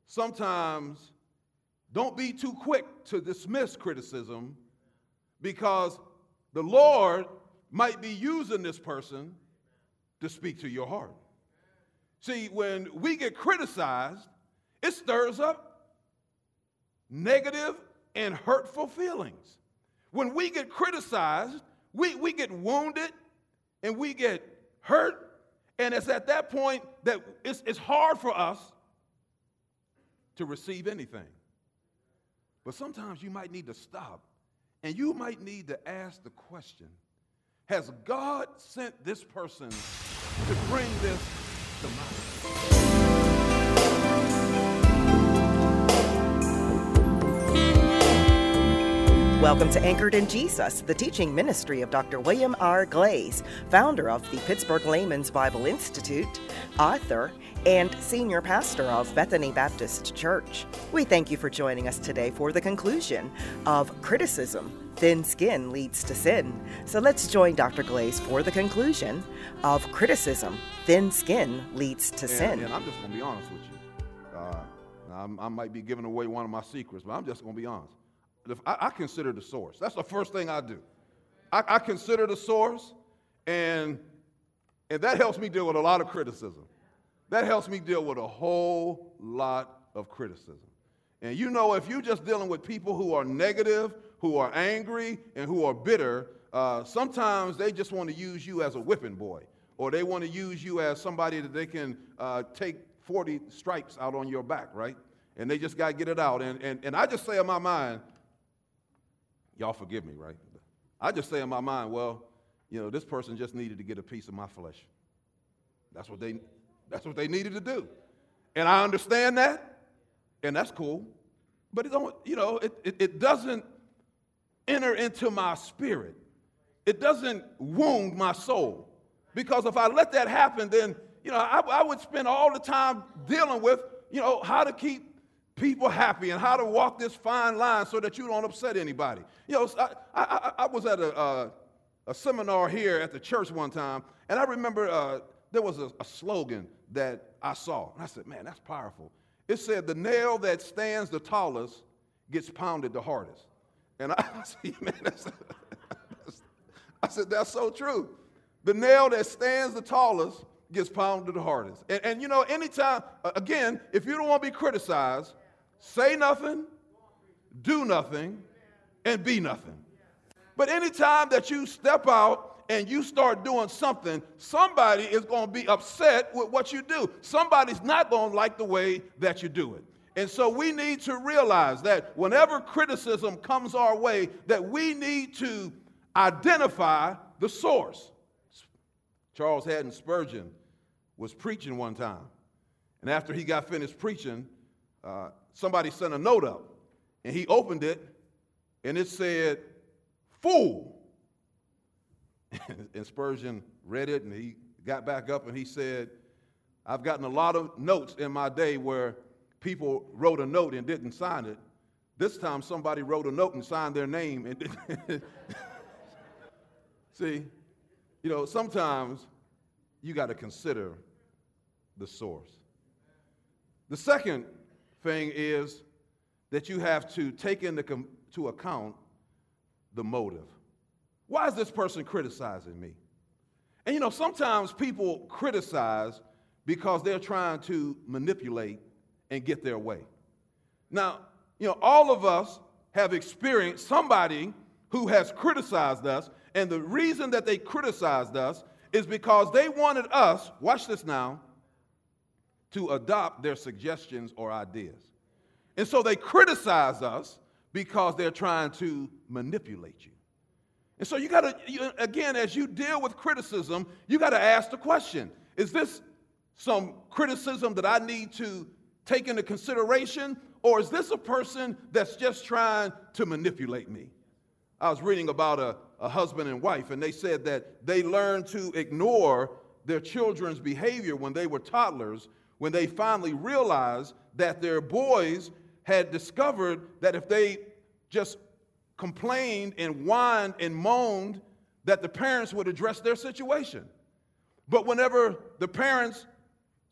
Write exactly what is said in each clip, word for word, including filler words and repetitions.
sometimes don't be too quick to dismiss criticism, because the Lord might be using this person to speak to your heart. See, when we get criticized, it stirs up negative and hurtful feelings. When we get criticized, we, we get wounded and we get hurt, and it's at that point that it's, it's hard for us to receive anything. But sometimes you might need to stop, and you might need to ask the question, has God sent this person to bring this to mind? Welcome to Anchored in Jesus, the teaching ministry of Doctor William R. Glaze, founder of the Pittsburgh Layman's Bible Institute, author, and senior pastor of Bethany Baptist Church. We thank you for joining us today for the conclusion of Criticism, Thin Skin Leads to Sin. So let's join Doctor Glaze for the conclusion of Criticism, Thin Skin Leads to and, Sin. And I'm just going to be honest with you. Uh, I'm, I might be giving away one of my secrets, but I'm just going to be honest. If I, I consider the source. That's the first thing I do. I, I consider the source, and, and that helps me deal with a lot of criticism. That helps me deal with a whole lot of criticism. And you know, if you're just dealing with people who are negative, who are angry, and who are bitter, uh, sometimes they just want to use you as a whipping boy, or they want to use you as somebody that they can uh, take forty stripes out on your back, right? And they just got to get it out. And, and, and I just say in my mind, y'all forgive me, right? I just say in my mind, well, you know, this person just needed to get a piece of my flesh. That's what they, that's what they needed to do. And I understand that, and that's cool. But it don't, you know, it, it, it doesn't enter into my spirit. It doesn't wound my soul. Because if I let that happen, then, you know, I, I would spend all the time dealing with, you know, how to keep people happy and how to walk this fine line so that you don't upset anybody. You know, I, I, I was at a, uh, a seminar here at the church one time, and I remember uh, there was a, a slogan that I saw, and I said, man, that's powerful. It said, the nail that stands the tallest gets pounded the hardest. And I said, man, that's, I said, that's so true. The nail that stands the tallest gets pounded the hardest. And, and you know, anytime, again, if you don't want to be criticized, say nothing, do nothing, and be nothing. But anytime that you step out and you start doing something, somebody is going to be upset with what you do. Somebody's not going to like the way that you do it. And so we need to realize that whenever criticism comes our way, that we need to identify the source. Charles Haddon Spurgeon was preaching one time, and after he got finished preaching, uh, somebody sent a note up, and he opened it, and it said, "Fool." And Spurgeon read it, and he got back up, and he said, "I've gotten a lot of notes in my day where people wrote a note and didn't sign it. This time somebody wrote a note and signed their name." And didn't." See, you know, sometimes you got to consider the source. The second thing is that you have to take into com- to account the motive. Why is this person criticizing me? And you know, sometimes people criticize because they're trying to manipulate and get their way. Now, you know, all of us have experienced somebody who has criticized us, and the reason that they criticized us is because they wanted us, watch this now, to adopt their suggestions or ideas. And so they criticize us because they're trying to manipulate you. And so you got to, again, as you deal with criticism, you got to ask the question, is this some criticism that I need to take into consideration, or is this a person that's just trying to manipulate me? I was reading about a, a husband and wife, and they said that they learned to ignore their children's behavior when they were toddlers, when they finally realized that their boys had discovered that if they just complained and whined and moaned, that the parents would address their situation. But whenever the parents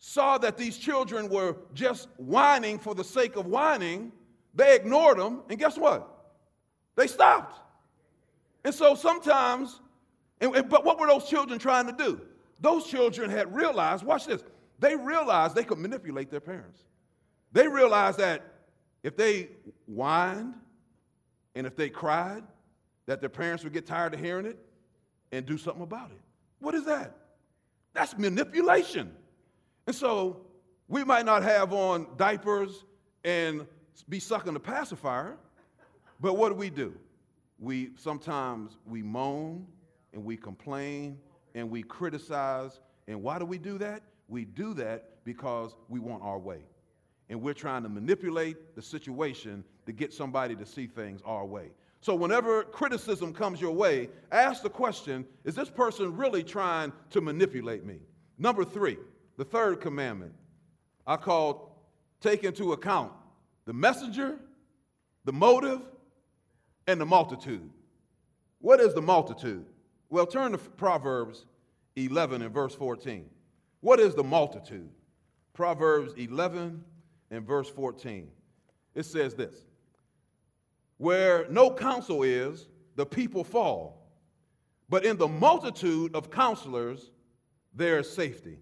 saw that these children were just whining for the sake of whining, they ignored them, and guess what? They stopped. And so sometimes, and, and, but what were those children trying to do? Those children had realized, watch this, they realized they could manipulate their parents. They realized that if they whined and if they cried, that their parents would get tired of hearing it and do something about it. What is that? That's manipulation. And so we might not have on diapers and be sucking the pacifier, but what do we do? We sometimes we moan and we complain and we criticize. And why do we do that? We do that because we want our way. And we're trying to manipulate the situation to get somebody to see things our way. So whenever criticism comes your way, ask the question, is this person really trying to manipulate me? Number three, the third commandment, I call take into account the messenger, the motive, and the multitude. What is the multitude? Well, turn to Proverbs eleven and verse fourteen. What is the multitude? Proverbs eleven and verse fourteen. It says this: where no counsel is, the people fall, but in the multitude of counselors, there is safety.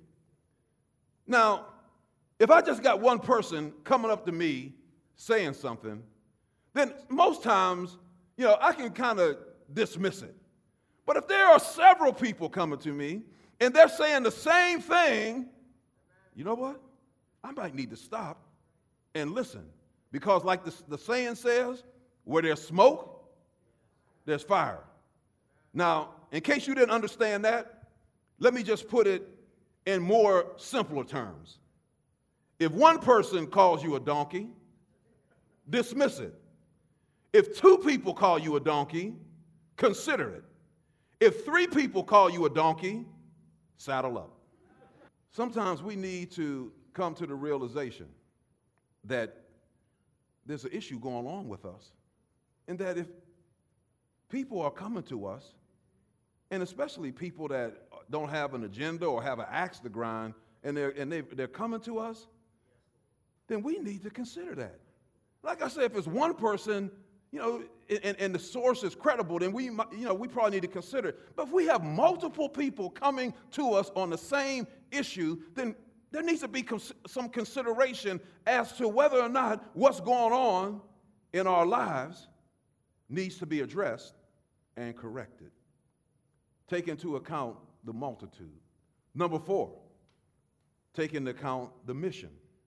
Now, if I just got one person coming up to me saying something, then most times, you know, I can kind of dismiss it. But if there are several people coming to me and they're saying the same thing, you know what? I might need to stop and listen. Because like the, the saying says, where there's smoke, there's fire. Now, in case you didn't understand that, let me just put it in more simpler terms. If one person calls you a donkey, dismiss it. If two people call you a donkey, consider it. If three people call you a donkey, saddle up. Sometimes we need to come to the realization that there's an issue going on with us, and that if people are coming to us, and especially people that don't have an agenda or have an axe to grind, and they're, and they, they're coming to us, then we need to consider that. Like I said, if it's one person, you know, and, and the source is credible, then we, you know, we probably need to consider it. But if we have multiple people coming to us on the same issue, then there needs to be cons- some consideration as to whether or not what's going on in our lives needs to be addressed and corrected. Take into account the multitude. Number four, take into account the mission.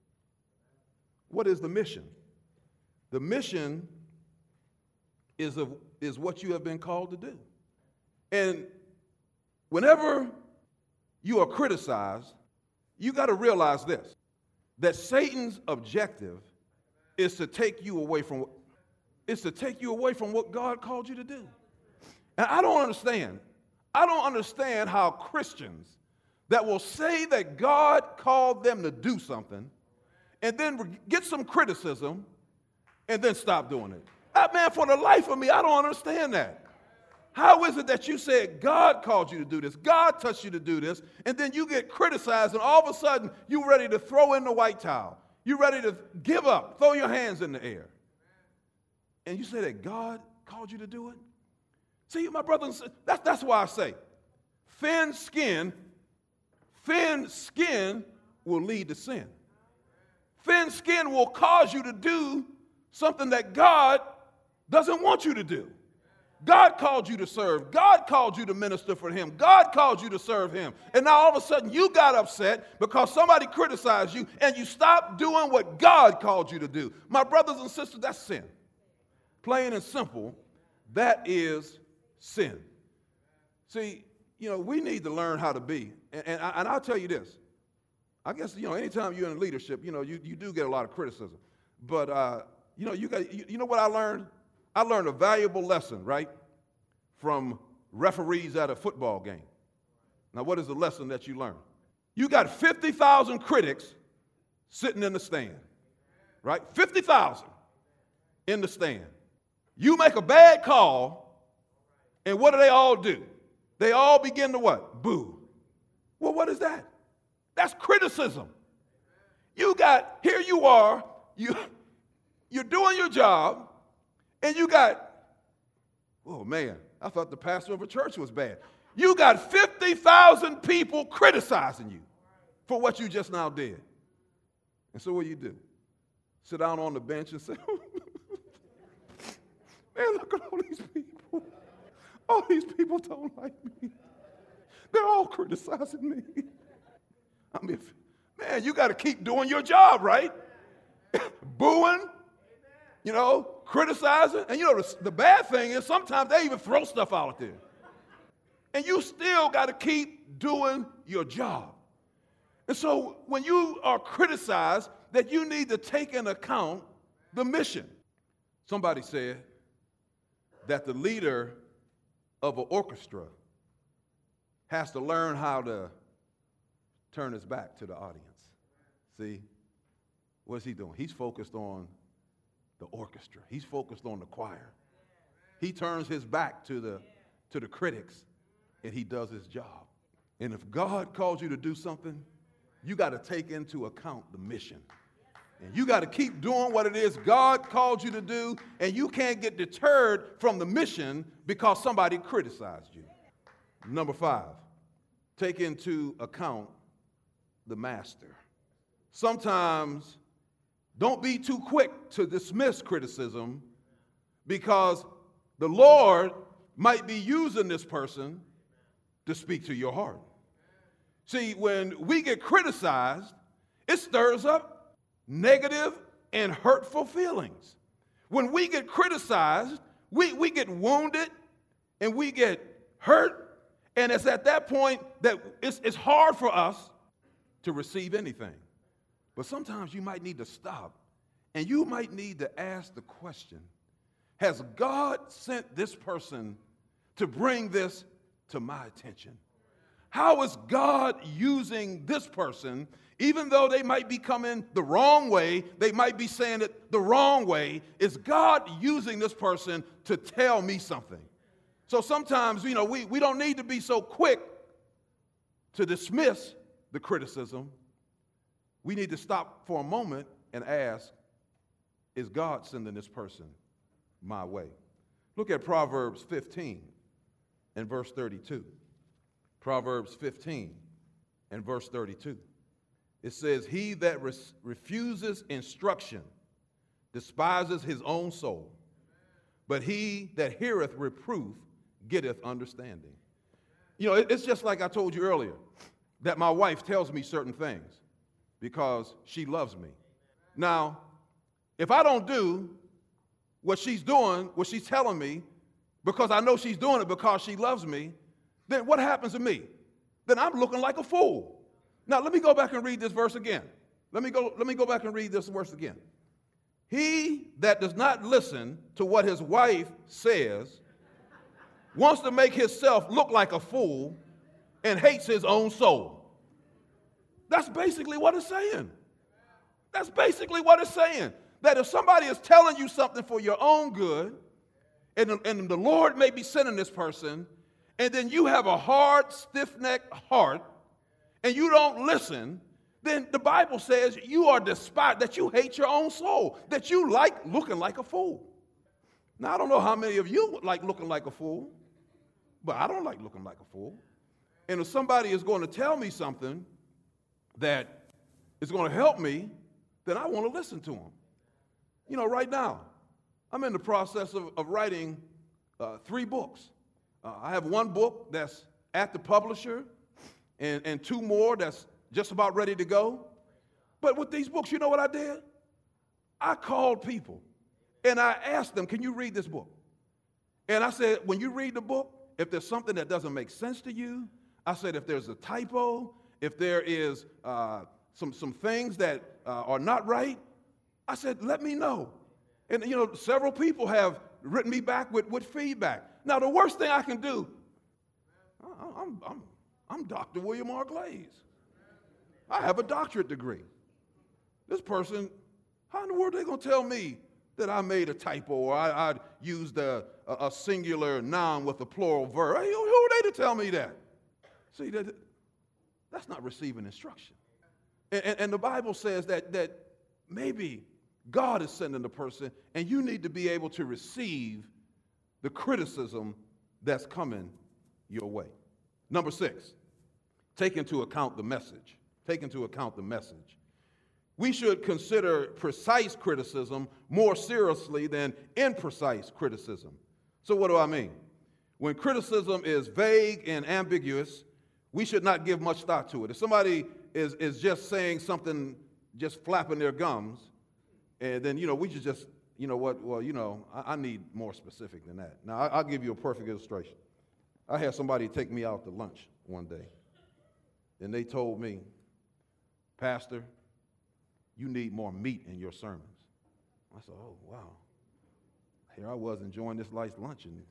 What is the mission? The mission is, of, is what you have been called to do. And whenever you are criticized, you got to realize this, that Satan's objective is to take you away from is to take you away from what God called you to do. And I don't understand. I don't understand how Christians that will say that God called them to do something and then get some criticism and then stop doing it. That man, for the life of me, I don't understand that. How is it that you said God called you to do this, God touched you to do this, and then you get criticized and all of a sudden you're ready to throw in the white towel. You're ready to give up, throw your hands in the air. And you say that God called you to do it? See, my brother, that's, that's why I say, thin skin, thin skin will lead to sin. Thin skin will cause you to do something that God doesn't want you to do. God called you to serve. God called you to minister for him. God called you to serve him. And now all of a sudden you got upset because somebody criticized you and you stopped doing what God called you to do. My brothers and sisters, that's sin. Plain and simple, that is sin. See, you know, we need to learn how to be. And, and, I, and I'll tell you this. I guess, you know, anytime you're in leadership, you know, you, you do get a lot of criticism. But, uh, you know, you, got, you, you know what I learned? I learned a valuable lesson, right, from referees at a football game. Now, what is the lesson that you learn? You got fifty thousand critics sitting in the stand, right? fifty thousand in the stand. You make a bad call, and what do they all do? They all begin to what? Boo. Well, what is that? That's criticism. You got, here you are, you, you're doing your job, and you got, oh man, I thought the pastor of a church was bad. You got fifty thousand people criticizing you for what you just now did. And so what do you do? Sit down on the bench and say, man, look at all these people. All these people don't like me. They're all criticizing me. I mean, man, you got to keep doing your job, right? Booing, you know, criticizing. And you know, the, the bad thing is sometimes they even throw stuff out there. And you still got to keep doing your job. And so when you are criticized, that you need to take into account the mission. Somebody said that the leader of an orchestra has to learn how to turn his back to the audience. See, what's he doing? He's focused on the orchestra. He's focused on the choir. He turns his back to the, to the critics, and he does his job. And if God calls you to do something, you got to take into account the mission. And you got to keep doing what it is God called you to do, and you can't get deterred from the mission because somebody criticized you. Number five, take into account the master. Sometimes don't be too quick to dismiss criticism because the Lord might be using this person to speak to your heart. See, when we get criticized, it stirs up negative and hurtful feelings. When we get criticized, we, we get wounded and we get hurt, and it's at that point that it's, it's hard for us to receive anything. But sometimes you might need to stop, and you might need to ask the question, has God sent this person to bring this to my attention? How is God using this person, even though they might be coming the wrong way, they might be saying it the wrong way? Is God using this person to tell me something? So sometimes, you know, we, we don't need to be so quick to dismiss the criticism. We need to stop for a moment and ask, is God sending this person my way? Look at Proverbs fifteen and verse thirty-two. Proverbs fifteen and verse thirty-two. It says, he that res- refuses instruction despises his own soul, but he that heareth reproof getteth understanding. You know, it, it's just like I told you earlier, that my wife tells me certain things because she loves me. Now, if I don't do what she's doing, what she's telling me, because I know she's doing it because she loves me, then what happens to me? Then I'm looking like a fool. Now, let me go back and read this verse again. Let me go, let me go back and read this verse again. He that does not listen to what his wife says wants to make himself look like a fool and hates his own soul. That's basically what it's saying. That's basically what it's saying. That if somebody is telling you something for your own good, and, and the Lord may be sending this person, and then you have a hard, stiff-necked heart, and you don't listen, then the Bible says you are despised, that you hate your own soul, that you like looking like a fool. Now, I don't know how many of you like looking like a fool, but I don't like looking like a fool. And if somebody is going to tell me something that is going to help me, then I want to listen to them. You know, right now, I'm in the process of, of writing uh, three books. Uh, I have one book that's at the publisher and, and two more that's just about ready to go. But with these books, you know what I did? I called people and I asked them, can you read this book? And I said, when you read the book, if there's something that doesn't make sense to you, I said, if there's a typo, if there is uh, some, some things that uh, are not right, I said, let me know. And, you know, several people have written me back with, with feedback. Now, the worst thing I can do, I, I'm, I'm, I'm Doctor William R. Glaze. I have a doctorate degree. This person, how in the world are they going to tell me that I made a typo or I, I used a, a, a singular noun with a plural verb? Hey, who, who are they to tell me that? See, that, that's not receiving instruction. And, and, and the Bible says that, that maybe God is sending the person, and you need to be able to receive the criticism that's coming your way. Number six, take into account the message. Take into account the message. We should consider precise criticism more seriously than imprecise criticism. So what do I mean? When criticism is vague and ambiguous, we should not give much thought to it. If somebody is, is just saying something, just flapping their gums, and then, you know, we should just, you know what, well, you know, I, I need more specific than that. Now, I, I'll give you a perfect illustration. I had somebody take me out to lunch one day, and they told me, Pastor, you need more meat in your sermons. I said, oh, wow. Here I was enjoying this nice lunch. And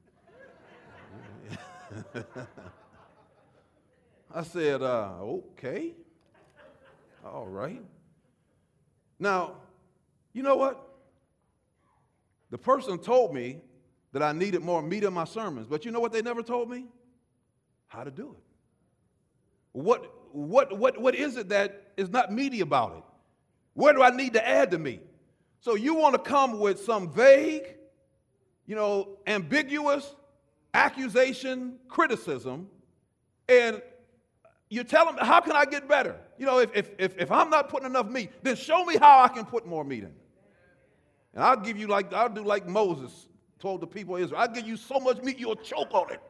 I said, uh, okay, all right. Now, you know what? The person told me that I needed more meat in my sermons, but you know what they never told me? How to do it. What, what, what, what is it that is not meaty about it? Where do I need to add the meat? So you want to come with some vague, you know, ambiguous accusation, criticism, and you tell them, how can I get better? You know, if, if, if, if I'm not putting enough meat, then show me how I can put more meat in it. And I'll give you like, I'll do like Moses told the people of Israel, I'll give you so much meat you'll choke on it.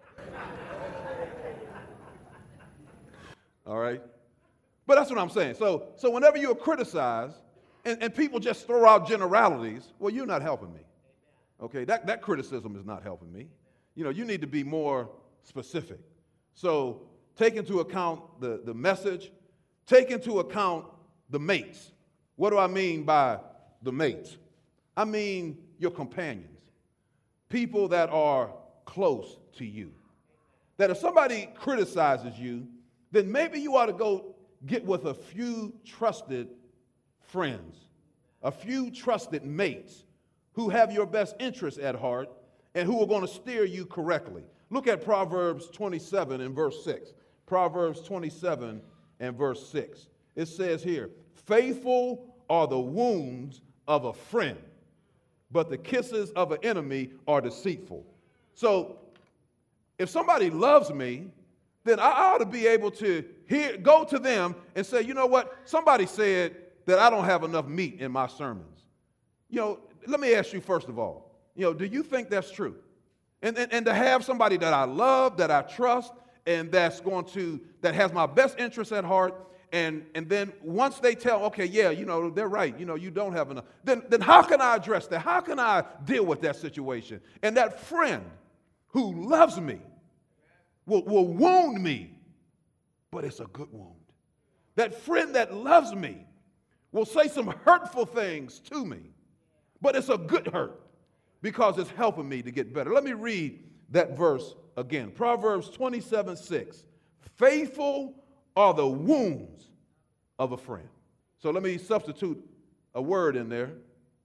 All right? But that's what I'm saying. So, so whenever you're criticized and, and people just throw out generalities, well, you're not helping me. Okay, that, that criticism is not helping me. You know, you need to be more specific. So take into account the, the message. Take into account the mates. What do I mean by the mates? I mean your companions, people that are close to you. That if somebody criticizes you, then maybe you ought to go get with a few trusted friends, a few trusted mates who have your best interests at heart and who are going to steer you correctly. Look at Proverbs twenty-seven and verse six. Proverbs twenty-seven and verse six. It says here, faithful are the wounds of a friend, but the kisses of an enemy are deceitful. So if somebody loves me, then I ought to be able to hear, go to them and say, you know what? Somebody said that I don't have enough meat in my sermons. You know, let me ask you first of all, you know, do you think that's true? And, and, and to have somebody that I love, that I trust, and that's going to, that has my best interests at heart, and, and then once they tell, okay, yeah, you know, they're right, you know, you don't have enough, then, then how can I address that? How can I deal with that situation? And that friend who loves me will, will wound me, but it's a good wound. That friend that loves me will say some hurtful things to me, but it's a good hurt because it's helping me to get better. Let me read that verse again. Proverbs twenty-seven six. Faithful are the wounds of a friend. So let me substitute a word in there.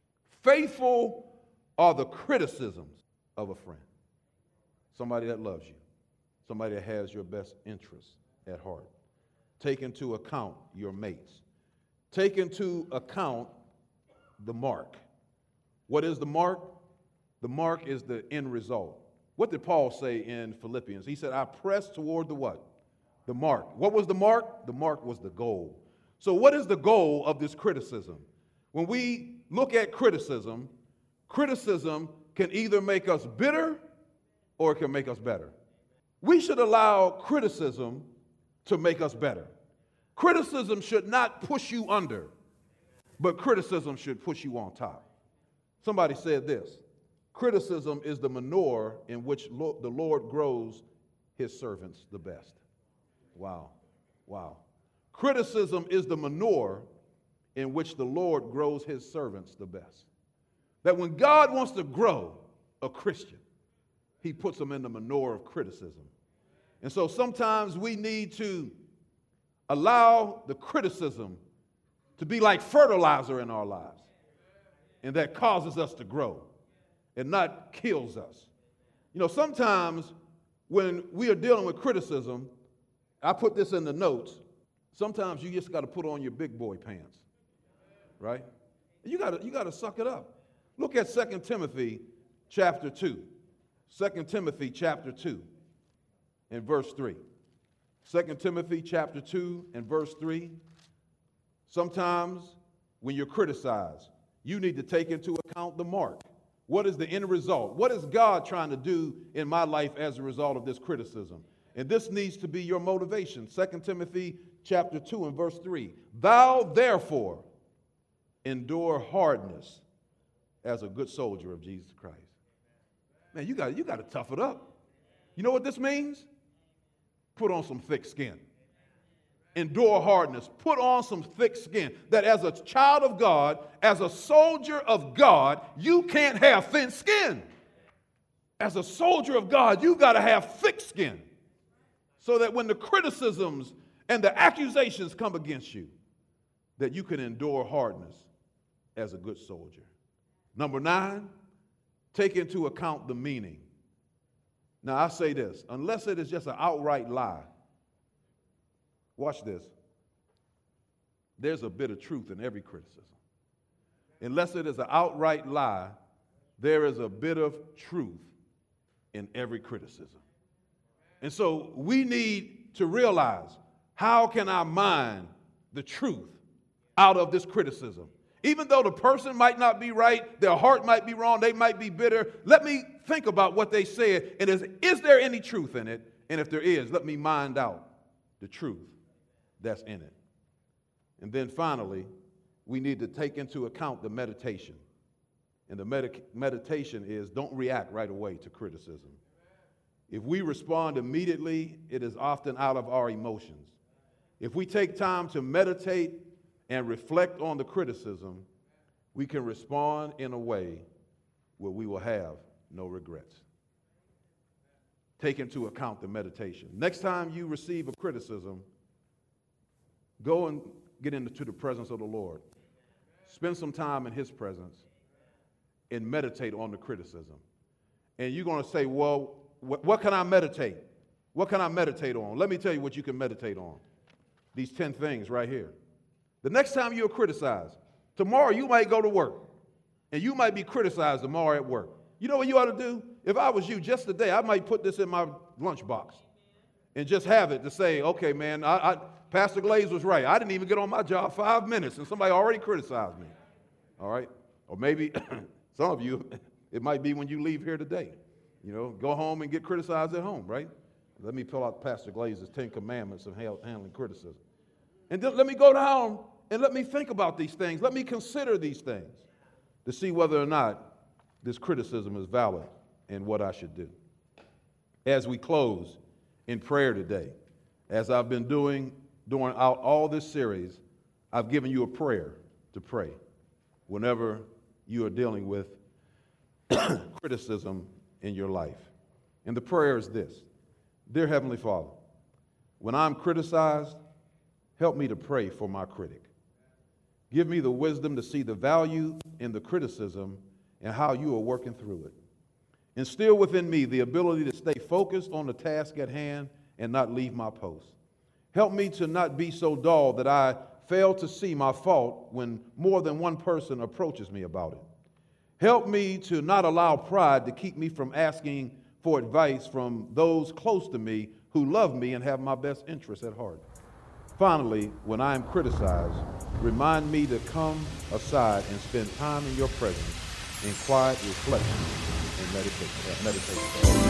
Faithful are the criticisms of a friend. Somebody that loves you. Somebody that has your best interests at heart. Take into account your mates. Take into account the mark. What is the mark? The mark is the end result. What did Paul say in Philippians? He said, I press toward the what? The mark. What was the mark? The mark was the goal. So what is the goal of this criticism? When we look at criticism, criticism can either make us bitter or it can make us better. We should allow criticism to make us better. Criticism should not push you under, but criticism should push you on top. Somebody said this, criticism is the manure in which lo- the Lord grows his servants the best. Wow, wow. Criticism is the manure in which the Lord grows his servants the best. That when God wants to grow a Christian, he puts them in the manure of criticism. And so sometimes we need to allow the criticism to be like fertilizer in our lives. And that causes us to grow and not kills us. You know, sometimes when we are dealing with criticism, I put this in the notes, Sometimes you just got to put on your big boy pants, right? You got to you got to suck it up. Look at Second Timothy chapter two. Second Timothy chapter two and verse three. Second Timothy chapter two and verse three. Sometimes when you're criticized, you need to take into account the mark. What is the end result? What is God trying to do in my life as a result of this criticism? And this needs to be your motivation. Second Timothy chapter two and verse three. Thou therefore endure hardness as a good soldier of Jesus Christ. Man, you got you got to tough it up. You know what this means? Put on some thick skin. Endure hardness. Put on some thick skin. That as a child of God, as a soldier of God, you can't have thin skin. As a soldier of God, you got to have thick skin. So that when the criticisms and the accusations come against you, that you can endure hardness as a good soldier. Number nine, take into account the meaning. Now, I say this, unless it is just an outright lie, watch this, there's a bit of truth in every criticism. Unless it is an outright lie, there is a bit of truth in every criticism. And so we need to realize, how can I mine the truth out of this criticism? Even though the person might not be right, their heart might be wrong, they might be bitter, let me think about what they said, and is, is there any truth in it? And if there is, let me mine out the truth that's in it. And then finally, we need to take into account the meditation. And the med- meditation is, don't react right away to criticism. If we respond immediately, it is often out of our emotions. If we take time to meditate and reflect on the criticism, we can respond in a way where we will have no regrets. Take into account the meditation. Next time you receive a criticism, go and get into the presence of the Lord. Spend some time in His presence and meditate on the criticism. And you're going to say, well, what, what can I meditate? What can I meditate on? Let me tell you what you can meditate on. These ten things right here. The next time you're criticized, tomorrow you might go to work, and you might be criticized tomorrow at work. You know what you ought to do? If I was you, just today, I might put this in my lunchbox and just have it to say, okay, man, I, I, Pastor Glaze was right. I didn't even get on my job five minutes, and somebody already criticized me. All right? Or maybe some of you, it might be when you leave here today. You know, go home and get criticized at home, right? Let me pull out Pastor Glaze's Ten Commandments of handling criticism. And then let me go down and let me think about these things. Let me consider these things to see whether or not this criticism is valid and what I should do. As we close in prayer today, as I've been doing during all this series, I've given you a prayer to pray whenever you are dealing with criticism in your life. And the prayer is this: Dear Heavenly Father, when I'm criticized, help me to pray for my critic. Give me the wisdom to see the value in the criticism and how you are working through it. Instill within me the ability to stay focused on the task at hand and not leave my post. Help me to not be so dull that I fail to see my fault when more than one person approaches me about it. Help me to not allow pride to keep me from asking for advice from those close to me who love me and have my best interests at heart. Finally, when I am criticized, remind me to come aside and spend time in your presence in quiet reflection and meditation.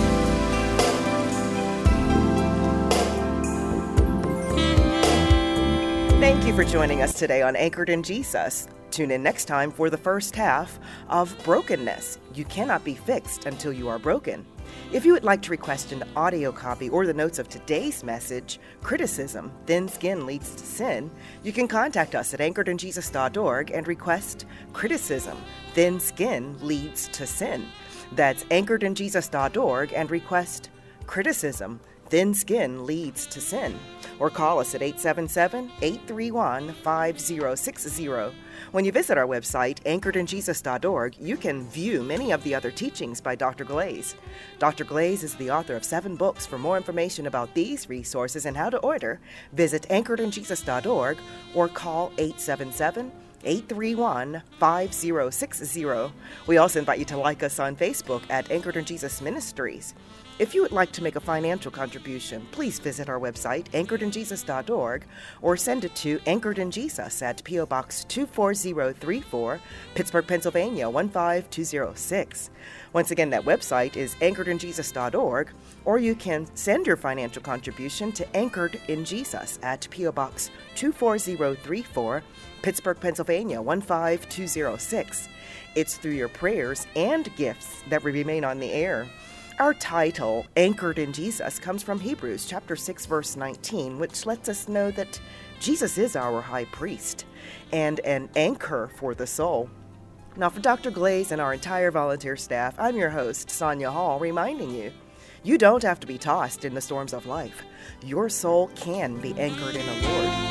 Thank you for joining us today on Anchored in Jesus. Tune in next time for the first half of Brokenness. You cannot be fixed until you are broken. If you would like to request an audio copy or the notes of today's message, Criticism, Thin Skin Leads to Sin, you can contact us at anchored in jesus dot org and request Criticism, Thin Skin Leads to Sin. That's anchored in jesus dot org and request Criticism, Thin Skin Leads to Sin. Or call us at eight seven seven, eight three one, five zero six zero. When you visit our website, anchored in jesus dot org, you can view many of the other teachings by Doctor Glaze. Doctor Glaze is the author of seven books. For more information about these resources and how to order, visit anchored in jesus dot org or call eight seven seven, eight three one, five zero six zero. We also invite you to like us on Facebook at Anchored in Jesus Ministries. If you would like to make a financial contribution, please visit our website, anchored in jesus dot org, or send it to Anchored in Jesus at P O. Box two four zero three four, Pittsburgh, Pennsylvania one five two zero six. Once again, that website is anchored in jesus dot org, or you can send your financial contribution to Anchored in Jesus at P O. Box two four zero three four, Pittsburgh, Pennsylvania one five two zero six. It's through your prayers and gifts that we remain on the air. Our title, Anchored in Jesus, comes from Hebrews chapter six, verse nineteen, which lets us know that Jesus is our high priest and an anchor for the soul. Now, for Doctor Glaze and our entire volunteer staff, I'm your host, Sonia Hall, reminding you, you don't have to be tossed in the storms of life. Your soul can be anchored in the Lord.